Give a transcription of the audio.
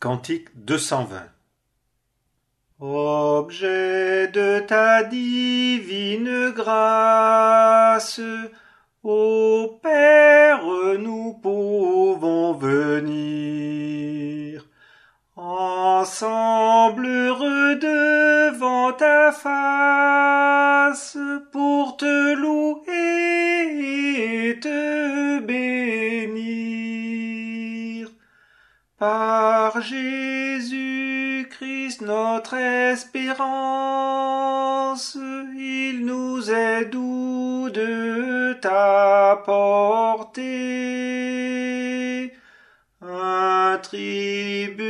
Cantique 220. Objet de ta divine grâce, ô Père, nous pouvons venir, ensemble heureux devant ta face, pour te louer et te bénir. Par Jésus-Christ notre espérance, il nous est doux de t'apporter un tribut